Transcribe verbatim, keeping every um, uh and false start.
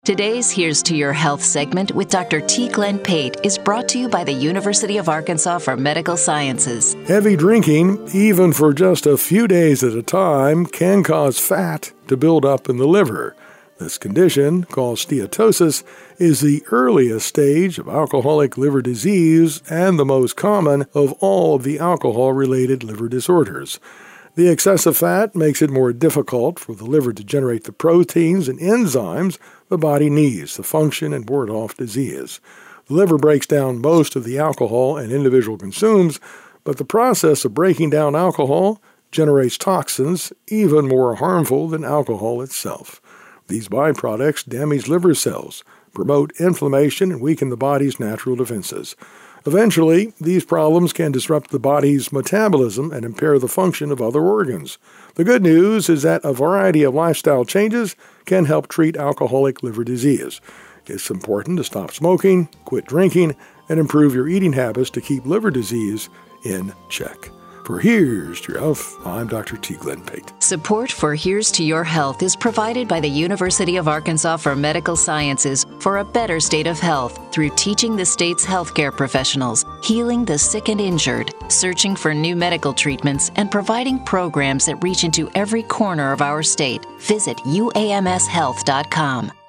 Today's Here's to Your Health segment with Doctor T. Glenn Pate is brought to you by the University of Arkansas for Medical Sciences. Heavy drinking, even for just a few days at a time, can cause fat to build up in the liver. This condition, called steatosis, is the earliest stage of alcoholic liver disease and the most common of all of the alcohol-related liver disorders. The excessive fat makes it more difficult for the liver to generate the proteins and enzymes the body needs to function and ward off disease. The liver breaks down most of the alcohol an individual consumes, but the process of breaking down alcohol generates toxins even more harmful than alcohol itself. These byproducts damage liver cells, promote inflammation, and weaken the body's natural defenses. Eventually, these problems can disrupt the body's metabolism and impair the function of other organs. The good news is that a variety of lifestyle changes can help treat alcoholic liver disease. It's important to stop smoking, quit drinking, and improve your eating habits to keep liver disease in check. For Here's to Your Health, I'm Doctor T. Glenn Pate. Support for Here's to Your Health is provided by the University of Arkansas for Medical Sciences for a better state of health through teaching the state's healthcare professionals, healing the sick and injured, searching for new medical treatments, and providing programs that reach into every corner of our state. Visit U A M S health dot com.